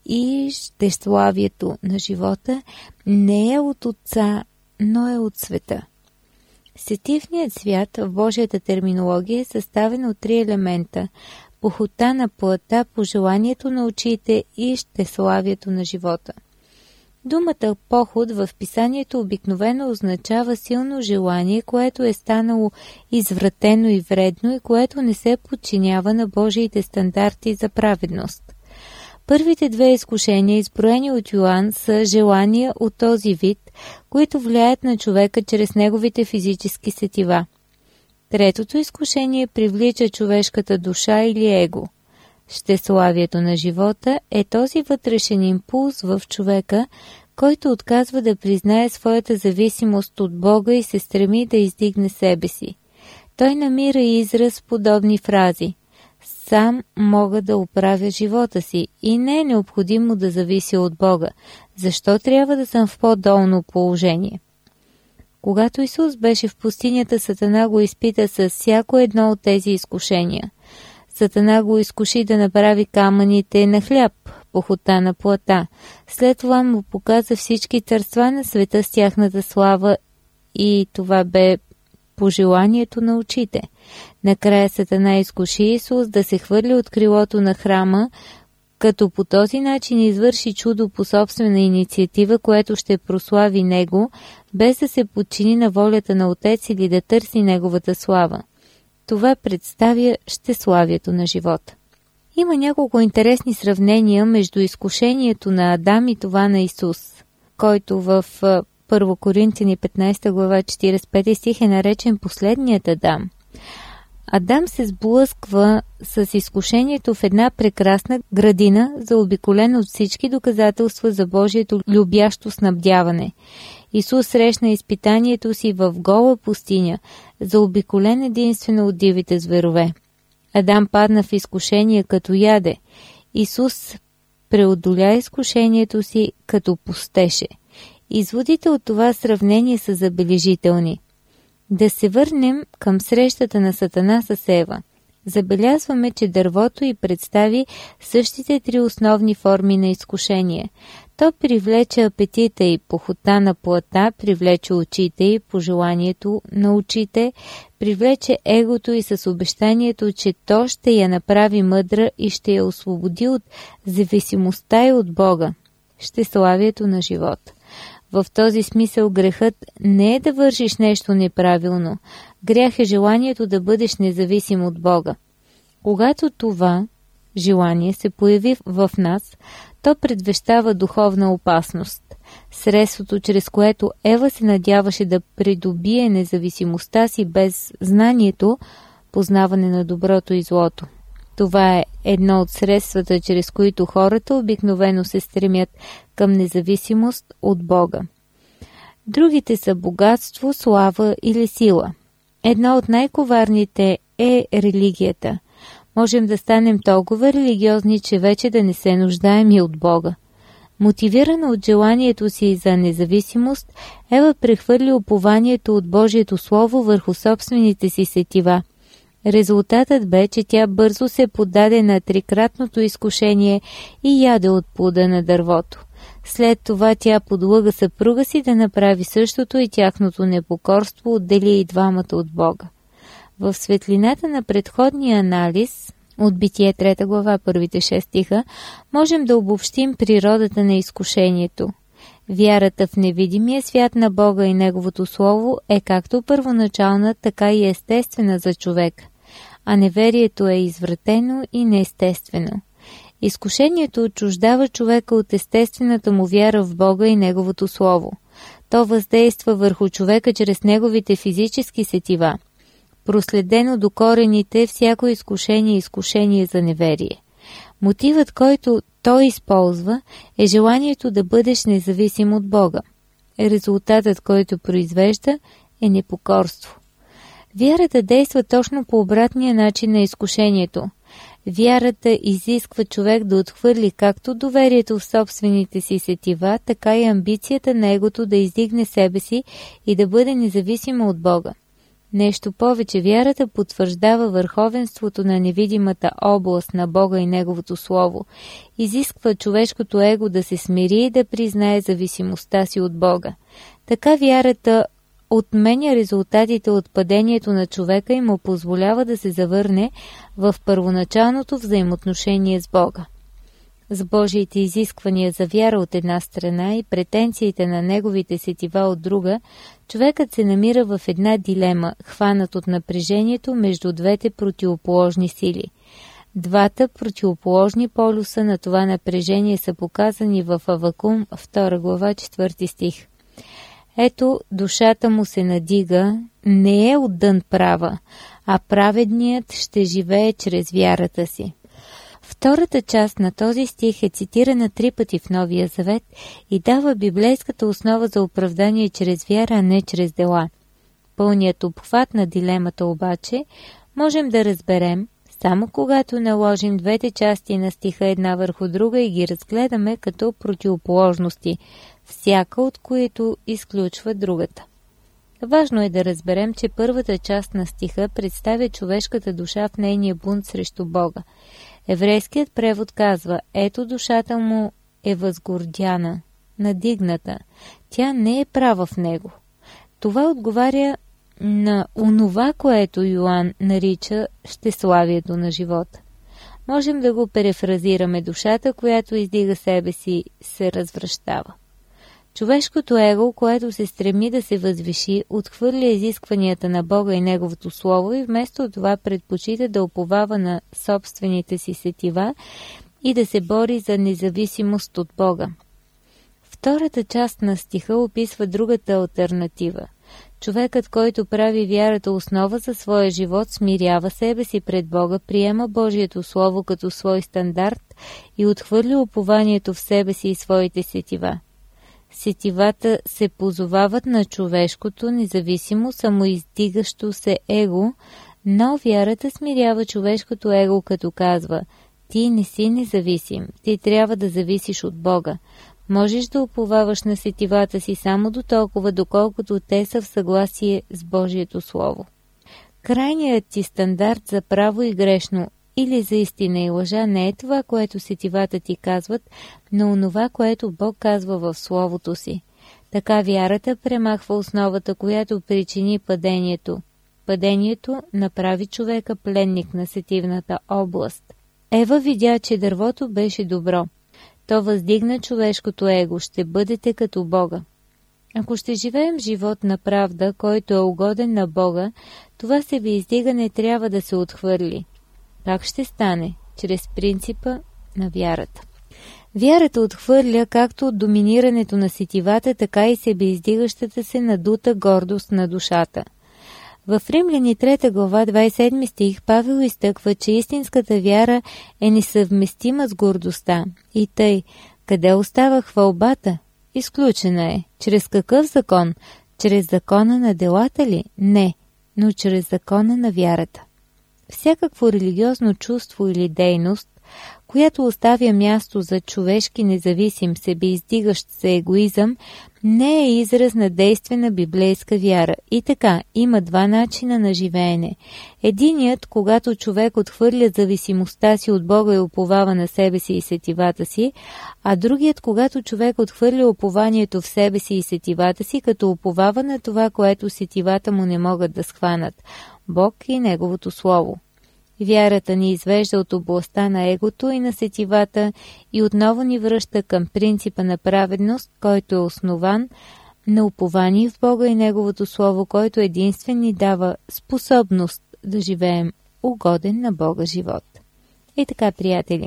и щеславието на живота не е от Отца, но е от света. Сетивният свят в Божията терминология е съставен от три елемента – похота на плътта, пожеланието на очите и щеславието на живота. Думата поход в писанието обикновено означава силно желание, което е станало извратено и вредно и което не се подчинява на Божиите стандарти за праведност. Първите две изкушения, изброени от Йоан, са желания от този вид, които влияят на човека чрез неговите физически сетива. Третото изкушение привлича човешката душа или его. Щеславието на живота е този вътрешен импулс в човека, който отказва да признае своята зависимост от Бога и се стреми да издигне себе си. Той намира израз в подобни фрази: «Сам мога да оправя живота си и не е необходимо да завися от Бога. Защо трябва да съм в по-долно положение?» Когато Исус беше в пустинята, Сатана го изпита с всяко едно от тези изкушения. Сатана го изкуши да направи камъните на хляб, похота на плътта. След това му показа всички царства на света с тяхната слава и това бе пожеланието на очите. Накрая Сатана изкуши Исус да се хвърли от крилото на храма, като по този начин извърши чудо по собствена инициатива, което ще прослави Него, без да се подчини на волята на Отец или да търси Неговата слава. Това представя щеславието на живота. Има няколко интересни сравнения между изкушението на Адам и това на Исус, който в Първо Коринтияни петнайсета глава четирийсет и пети стих е наречен последният Адам. Адам се сблъсква с изкушението в една прекрасна градина, заобиколена от всички доказателства за Божието любящо снабдяване. Исус срещна изпитанието си в гола пустиня, заобиколен единствено от дивите зверове. Адам падна в изкушение, като яде. Исус преодоля изкушението си, като постеше. Изводите от това сравнение са забележителни. Да се върнем към срещата на Сатана с Ева. Забелязваме, че дървото й представи същите три основни форми на изкушение. То привлече апетита и похота на плътта, привлече очите и пожеланието на очите, привлече егото и с обещанието, че то ще я направи мъдра и ще я освободи от зависимостта и от Бога. Щеславието на живота. В този смисъл грехът не е да вършиш нещо неправилно. Грях е желанието да бъдеш независим от Бога. Когато това желание се появи в нас, то предвещава духовна опасност. Средството, чрез което Ева се надяваше да придобие независимостта си без знанието, познаване на доброто и злото. Това е едно от средствата, чрез които хората обикновено се стремят към независимост от Бога. Другите са богатство, слава или сила. Едно от най-коварните е религията. Можем да станем толкова религиозни, че вече да не се нуждаем и от Бога. Мотивирана от желанието си за независимост, Ева прехвърли упованието от Божието Слово върху собствените си сетива. Резултатът бе, че тя бързо се поддаде на трикратното изкушение и яде от плода на дървото. След това тя подлъга съпруга си да направи същото и тяхното непокорство отдели и двамата от Бога. В светлината на предходния анализ от Битие трета глава, първите шест стиха, можем да обобщим природата на изкушението. Вярата в невидимия свят на Бога и Неговото Слово е както първоначална, така и естествена за човека, а неверието е извратено и неестествено. Изкушението отчуждава човека от естествената му вяра в Бога и Неговото Слово. То въздейства върху човека чрез неговите физически сетива. Проследено до корените, всяко изкушение е изкушение за неверие. Мотивът, който той използва, е желанието да бъдеш независим от Бога. Резултатът, който произвежда, е непокорство. Вярата действа точно по обратния начин на изкушението. Вярата изисква човек да отхвърли както доверието в собствените си сетива, така и амбицията на егото да издигне себе си и да бъде независимо от Бога. Нещо повече, вярата потвърждава върховенството на невидимата област на Бога и Неговото Слово. Изисква човешкото его да се смири и да признае зависимостта си от Бога. Така вярата отменя резултатите от падението на човека и му позволява да се завърне в първоначалното взаимоотношение с Бога. С Божиите изисквания за вяра от една страна и претенциите на неговите сетива от друга, човекът се намира в една дилема, хванат от напрежението между двете противоположни сили. Двата противоположни полюса на това напрежение са показани в Авакум, втора глава, четвърти стих. Ето, душата му се надига, не е отдън права, а праведният ще живее чрез вярата си. Втората част на този стих е цитирана три пъти в Новия Завет и дава библейската основа за оправдание чрез вяра, а не чрез дела. Пълният обхват на дилемата обаче можем да разберем само когато наложим двете части на стиха една върху друга и ги разгледаме като противоположности, всяка от които изключва другата. Важно е да разберем, че първата част на стиха представя човешката душа в нейния бунт срещу Бога. Еврейският превод казва: ето душата му е възгордяна, надигната. Тя не е права в него. Това отговаря на онова, което Йоан нарича щеславието на живота. Можем да го перефразираме: душата, която издига себе си, се развращава. Човешкото его, което се стреми да се възвиши, отхвърля изискванията на Бога и Неговото Слово и вместо това предпочита да уповава на собствените си сетива и да се бори за независимост от Бога. Втората част на стиха описва другата алтернатива. Човекът, който прави вярата основа за своя живот, смирява себе си пред Бога, приема Божието Слово като свой стандарт и отхвърля упованието в себе си и своите сетива. Сетивата се позовават на човешкото, независимо, самоиздигащо се его, но вярата смирява човешкото его, като казва: ти не си независим, ти трябва да зависиш от Бога. Можеш да уповаваш на сетивата си само до толкова, доколкото те са в съгласие с Божието Слово. Крайният ти стандарт за право и грешно или за истина и лъжа не е това, което сетивата ти казват, но онова, което Бог казва в Словото си. Така вярата премахва основата, която причини падението. Падението направи човека пленник на сетивната област. Ева видя, че дървото беше добро. То въздигна човешкото его: ще бъдете като Бога. Ако ще живеем живот на правда, който е угоден на Бога, това себеиздигане трябва да се отхвърли. Как ще стане? Чрез принципа на вярата. Вярата отхвърля както от доминирането на сетивата, така и себеиздигащата се надута гордост на душата. В Римляни трета глава, двадесет и седми стих, Павел изтъква, че истинската вяра е несъвместима с гордостта. И тъй, къде остава хвалбата? Изключена е. Чрез какъв закон? Чрез закона на делата ли? Не, но чрез закона на вярата. Всякакво религиозно чувство или дейност, която оставя място за човешки независим, себеиздигащ се егоизъм, не е израз на действена библейска вяра. И така, има два начина на живеене. Единият, когато човек отхвърля зависимостта си от Бога и уповава на себе си и сетивата си, а другият, когато човек отхвърля упованието в себе си и сетивата си, като уповава на това, което сетивата му не могат да схванат – Бог и Неговото Слово. Вярата ни извежда от областта на егото и на сетивата и отново ни връща към принципа на праведност, който е основан на упование в Бога и Неговото Слово, който единствен ни дава способност да живеем угоден на Бога живот. И така, приятели,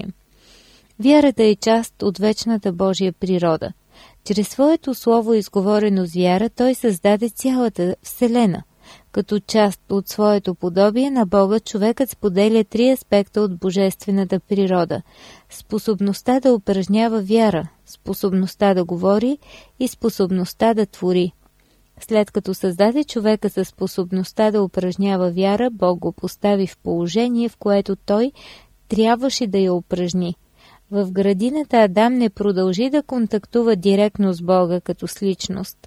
вярата е част от вечната Божия природа. Чрез своето Слово, изговорено с вяра, Той създаде цялата Вселена. Като част от своето подобие на Бога, човекът споделя три аспекта от божествената природа – способността да упражнява вяра, способността да говори и способността да твори. След като създаде човека със способността да упражнява вяра, Бог го постави в положение, в което той трябваше да я упражни. В градината Адам не продължи да контактува директно с Бога като с личност.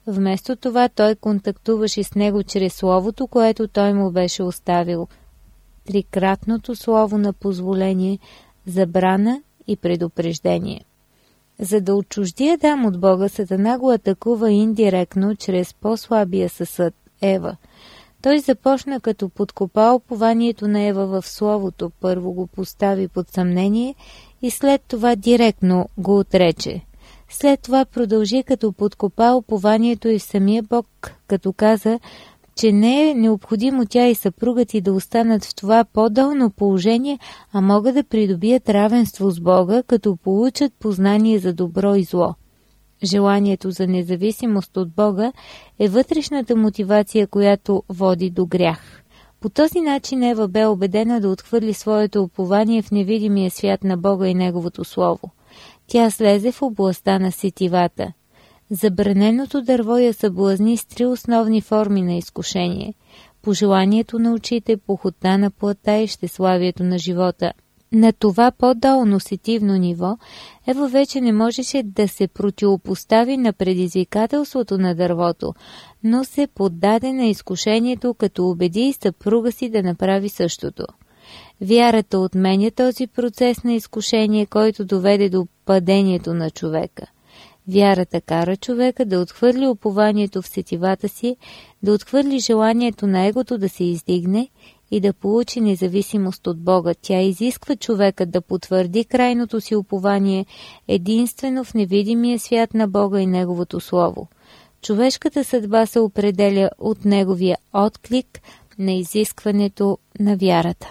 Вместо това той контактуваше с него чрез словото, което той му беше оставил. Трикратното слово на позволение, забрана и предупреждение. За да отчужди Адам от Бога, Сатана го атакува индиректно чрез по-слабия съсъд – Ева. Той започна като подкопа упованието на Ева в Словото, първо го постави под съмнение и след това директно го отрече. След това продължи като подкопа упованието и в самия Бог, като каза, че не е необходимо тя и съпругът ти да останат в това по-долно положение, а могат да придобият равенство с Бога, като получат познание за добро и зло. Желанието за независимост от Бога е вътрешната мотивация, която води до грях. По този начин Ева бе убедена да отхвърли своето упование в невидимия свят на Бога и Неговото Слово. Тя слезе в областта на сетивата. Забраненото дърво я съблазни с три основни форми на изкушение – пожеланието на очите, похота на плътта и щеславието на живота. На това по-долно сетивно ниво Ева вече не можеше да се противопостави на предизвикателството на дървото, но се поддаде на изкушението, като убеди съпруга си да направи същото. Вярата отменя този процес на изкушение, който доведе до падението на човека. Вярата кара човека да отхвърли упованието в сетивата си, да отхвърли желанието на егото да се издигне и да получи независимост от Бога. Тя изисква човека да потвърди крайното си упование единствено в невидимия свят на Бога и Неговото Слово. Човешката съдба се определя от неговия отклик на изискването на вярата.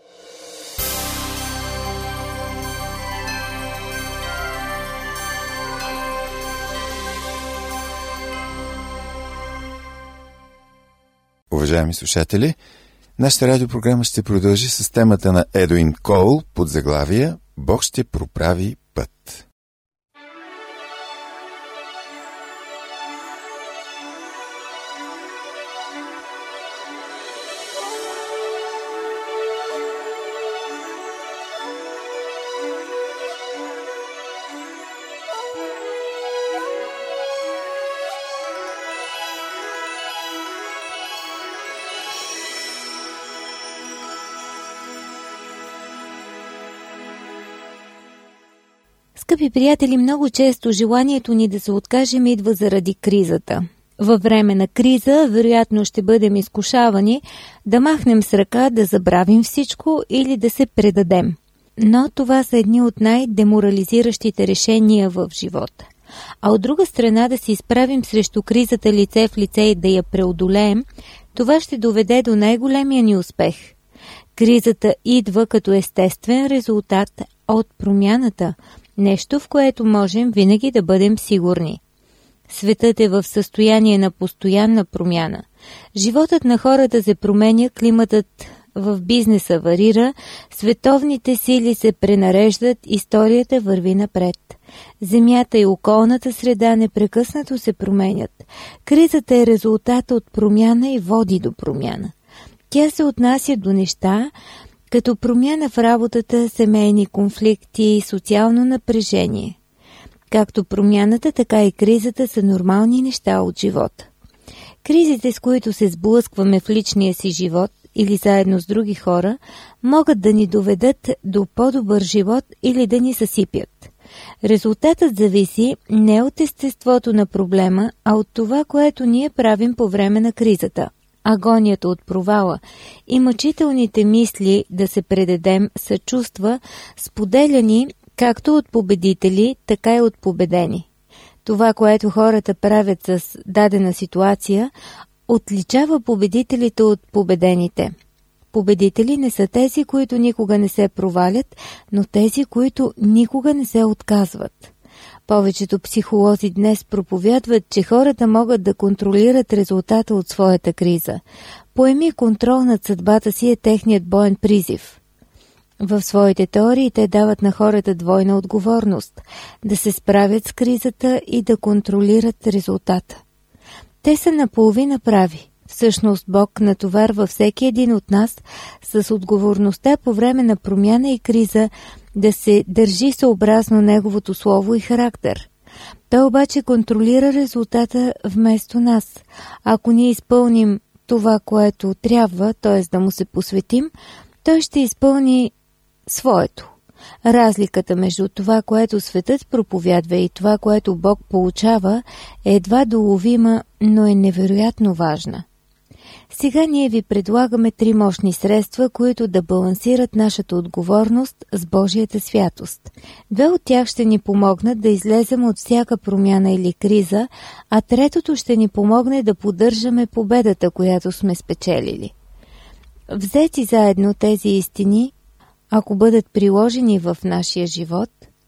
Уважаеми слушатели, нашата радиопрограма ще продължи с темата на Едуин Коул под заглавие «Бог ще проправи път». Скъпи приятели, много често желанието ни да се откажем идва заради кризата. Във време на криза, вероятно ще бъдем изкушавани да махнем с ръка, да забравим всичко или да се предадем. Но това са едни от най-деморализиращите решения в живота. А от друга страна да се изправим срещу кризата лице в лице и да я преодолеем, това ще доведе до най-големия ни успех. Кризата идва като естествен резултат от промяната, нещо, в което можем винаги да бъдем сигурни. Светът е в състояние на постоянна промяна. Животът на хората се променя, климатът в бизнеса варира, световните сили се пренареждат, историята върви напред. Земята и околната среда непрекъснато се променят. Кризата е резултат от промяна и води до промяна. Тя се отнася до неща, като промяна в работата, семейни конфликти и социално напрежение. Както промяната, така и кризата са нормални неща от живота. Кризите, с които се сблъскваме в личния си живот или заедно с други хора, могат да ни доведат до по-добър живот или да ни съсипят. Резултатът зависи не от естеството на проблема, а от това, което ние правим по време на кризата. Агонията от провала и мъчителните мисли да се предадем са чувства, споделяни както от победители, така и от победени. Това, което хората правят с дадена ситуация, отличава победителите от победените. Победители не са тези, които никога не се провалят, но тези, които никога не се отказват. Повечето психолози днес проповядват, че хората могат да контролират резултата от своята криза. Поеми контрол над съдбата си е техният боен призив. В своите теории те дават на хората двойна отговорност – да се справят с кризата и да контролират резултата. Те са наполовина прави. Всъщност Бог натоварва всеки един от нас с отговорността по време на промяна и криза да се държи съобразно Неговото слово и характер. Той обаче контролира резултата вместо нас. Ако ние изпълним това, което трябва, т.е. да му се посветим, той ще изпълни своето. Разликата между това, което светът проповядва и това, което Бог получава, е едва доловима, но е невероятно важна. Сега ние ви предлагаме три мощни средства, които да балансират нашата отговорност с Божията святост. Две от тях ще ни помогнат да излезем от всяка промяна или криза, а третото ще ни помогне да поддържаме победата, която сме спечелили. Взети заедно тези истини, ако бъдат приложени в нашия живот,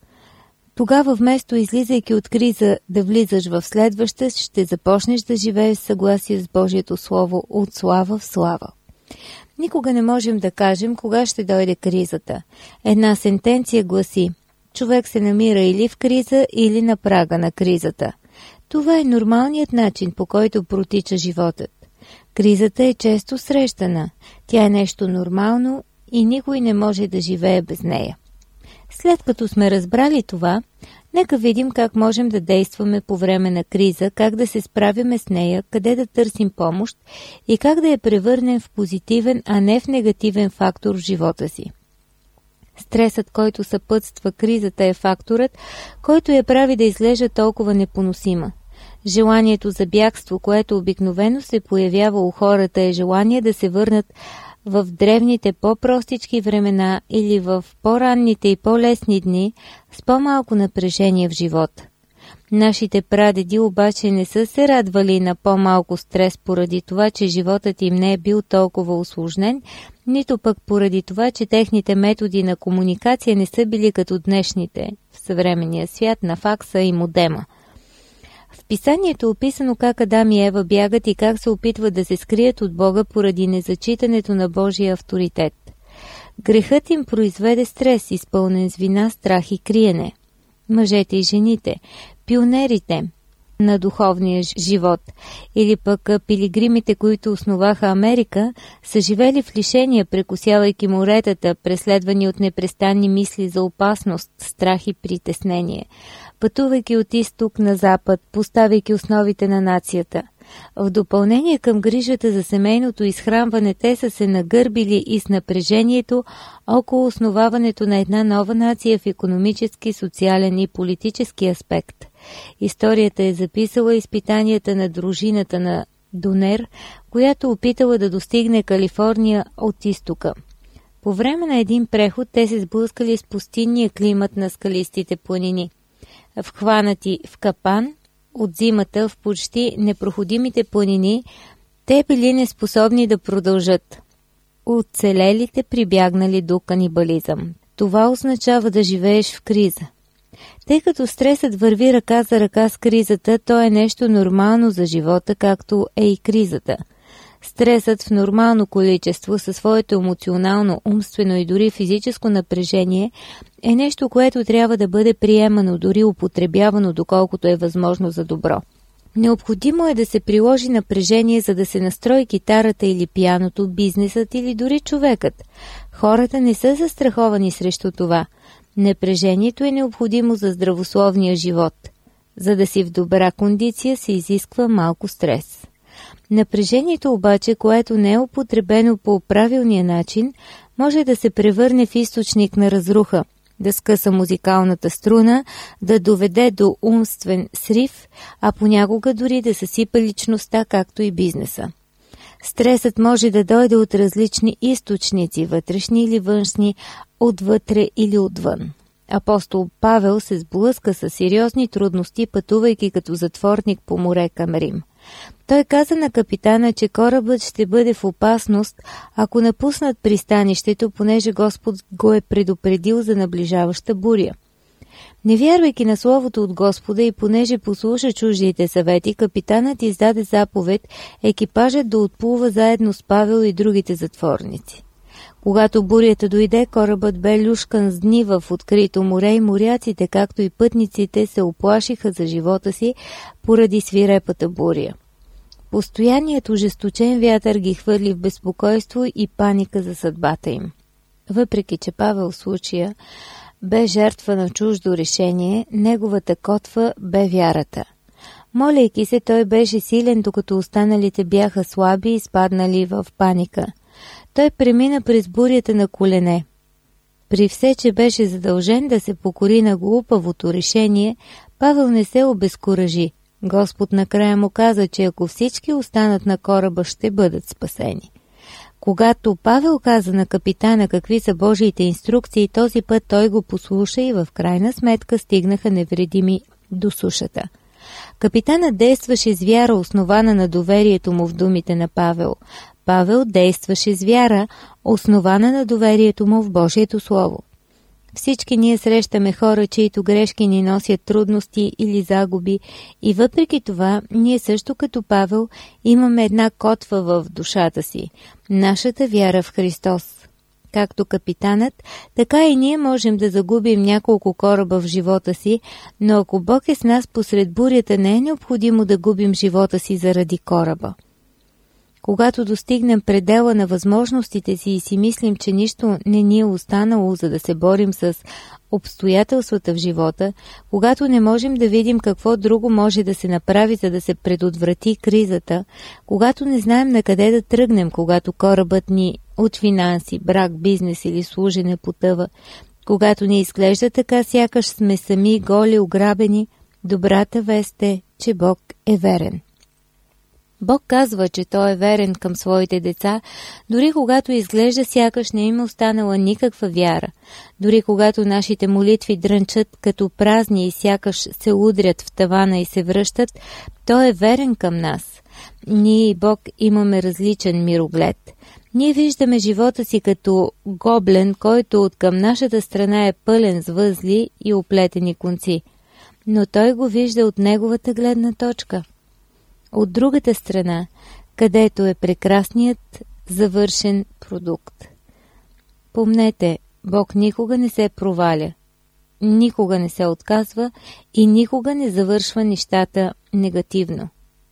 тогава вместо излизайки от криза да влизаш в следваща, ще започнеш да живееш в съгласие с Божието Слово от слава в слава. Никога не можем да кажем кога ще дойде кризата. Една сентенция гласи: човек се намира или в криза, или на прага на кризата. Това е нормалният начин, по който протича животът. Кризата е често срещана. Тя е нещо нормално и никой не може да живее без нея. След като сме разбрали това, нека видим как можем да действаме по време на криза, как да се справяме с нея, къде да търсим помощ и как да я превърнем в позитивен, а не в негативен фактор в живота си. Стресът, който съпътства кризата, е факторът, който я прави да изглежда толкова непоносима. Желанието за бягство, което обикновено се появява у хората, е желание да се върнат в древните по-простички времена или в по-ранните и по-лесни дни с по-малко напрежение в живота. Нашите прадеди обаче не са се радвали на по-малко стрес поради това, че животът им не е бил толкова усложнен, нито пък поради това, че техните методи на комуникация не са били като днешните в съвременния свят на факса и модема. В писанието е описано как Адам и Ева бягат и как се опитват да се скрият от Бога поради незачитането на Божия авторитет. Грехът им произведе стрес, изпълнен с вина, страх и криене. Мъжете и жените, пионерите на духовния живот или пък пилигримите, които основаха Америка, са живели в лишения, прекусявайки моретата, преследвани от непрестанни мисли за опасност, страх и притеснение, пътувайки от изток на запад, поставяйки основите на нацията. В допълнение към грижата за семейното изхранване, те са се нагърбили и с напрежението около основаването на една нова нация в икономически, социален и политически аспект. Историята е записала изпитанията на дружината на Донер, която опитала да достигне Калифорния от изтока. По време на един преход те се сблъскали с пустинния климат на скалистите планини. Вхванати в капан от зимата в почти непроходимите планини, те били неспособни да продължат. Оцелелите прибягнали до канибализъм. Това означава да живееш в криза. Тъй като стресът върви ръка за ръка с кризата, то е нещо нормално за живота, както е и кризата. Стресът в нормално количество със своето емоционално, умствено и дори физическо напрежение е нещо, което трябва да бъде приемано, дори употребявано, доколкото е възможно за добро. Необходимо е да се приложи напрежение, за да се настрои китарата или пианото, бизнесът или дори човекът. Хората не са застраховани срещу това. Напрежението е необходимо за здравословния живот. За да си в добра кондиция, се изисква малко стрес. Напрежението обаче, което не е употребено по правилния начин, може да се превърне в източник на разруха, да скъса музикалната струна, да доведе до умствен срив, а понякога дори да съсипа личността, както и бизнеса. Стресът може да дойде от различни източници, вътрешни или външни, отвътре или отвън. Апостол Павел се сблъска с сериозни трудности, пътувайки като затворник по море към Рим. Той каза на капитана, че корабът ще бъде в опасност, ако напуснат пристанището, понеже Господ го е предупредил за наближаваща буря. Не вярвайки на словото от Господа и понеже послуша чуждите съвети, капитанът издаде заповед екипажът да отплува заедно с Павел и другите затворници. Когато бурята дойде, корабът бе люшкан с дни в открито море и моряците, както и пътниците, се оплашиха за живота си поради свирепата буря. Постоянният ожесточен вятър ги хвърли в безпокойство и паника за съдбата им. Въпреки че Павел в случая бе жертва на чуждо решение, неговата котва бе вярата. Молейки се, той беше силен, докато останалите бяха слаби и спаднали в паника. Той премина през бурята на колене. При все, че беше задължен да се покори на глупавото решение, Павел не се обезкуражи. Господ накрая му каза, че ако всички останат на кораба, ще бъдат спасени. Когато Павел каза на капитана какви са Божиите инструкции, този път той го послуша и в крайна сметка стигнаха невредими до сушата. Капитанът действаше с вяра, основана на доверието му в думите на Павел. Павел действаше с вяра, основана на доверието му в Божието Слово. Всички ние срещаме хора, чието грешки ни носят трудности или загуби, и въпреки това, ние също като Павел имаме една котва в душата си – нашата вяра в Христос. Както капитанът, така и ние можем да загубим няколко кораба в живота си, но ако Бог е с нас посред бурята, не е необходимо да губим живота си заради кораба. Когато достигнем предела на възможностите си и си мислим, че нищо не ни е останало, за да се борим с обстоятелствата в живота, когато не можем да видим какво друго може да се направи, за да се предотврати кризата, когато не знаем на къде да тръгнем, когато корабът ни от финанси, брак, бизнес или служене потъва, когато ни изглежда така, сякаш сме сами голи, ограбени, добрата вест е, че Бог е верен. Бог казва, че Той е верен към своите деца, дори когато изглежда сякаш не им останала никаква вяра, дори когато нашите молитви дрънчат като празни и сякаш се удрят в тавана и се връщат, Той е верен към нас. Ние и Бог имаме различен мироглед. Ние виждаме живота си като гоблен, който от към нашата страна е пълен с възли и оплетени конци, но Той го вижда от неговата гледна точка. От другата страна, където е прекрасният завършен продукт. Помнете, Бог никога не се проваля, никога не се отказва и никога не завършва нещата негативно.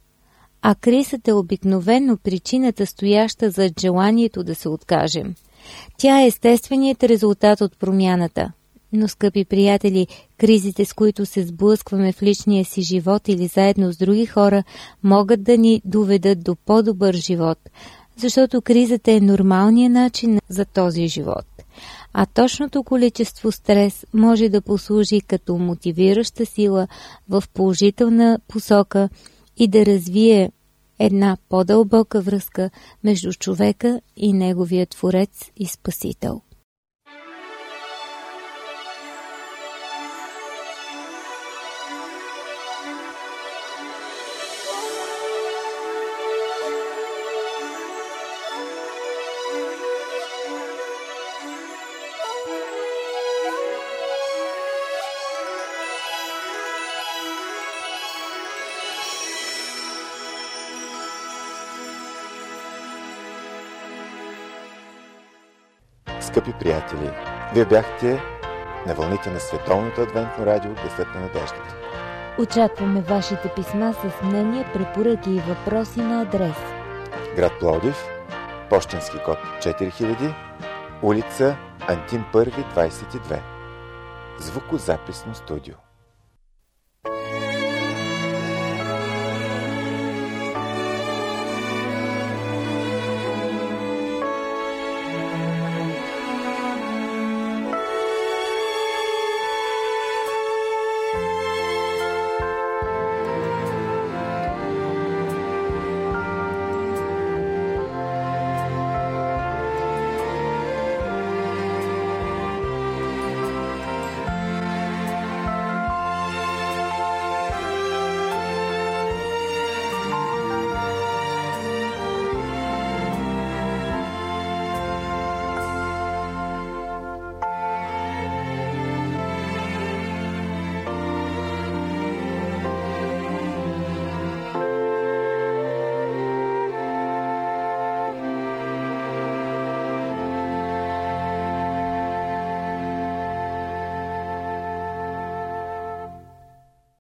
А кризата е обикновено причината, стояща зад желанието да се откажем. Тя е естественият резултат от промяната. Но, скъпи приятели, кризите, с които се сблъскваме в личния си живот или заедно с други хора, могат да ни доведат до по-добър живот, защото кризата е нормалният начин за този живот. А точното количество стрес може да послужи като мотивираща сила в положителна посока и да развие една по-дълбока връзка между човека и неговия Творец и Спасител. Скъпи приятели, вие бяхте на вълните на Световното адвентно радио Гласът на надеждата. Очакваме вашите писма с мнения, препоръки и въпроси на адрес: град Пловдив, пощенски код четири хиляди, улица Антим първи, двадесет и две. Звукозаписно студио.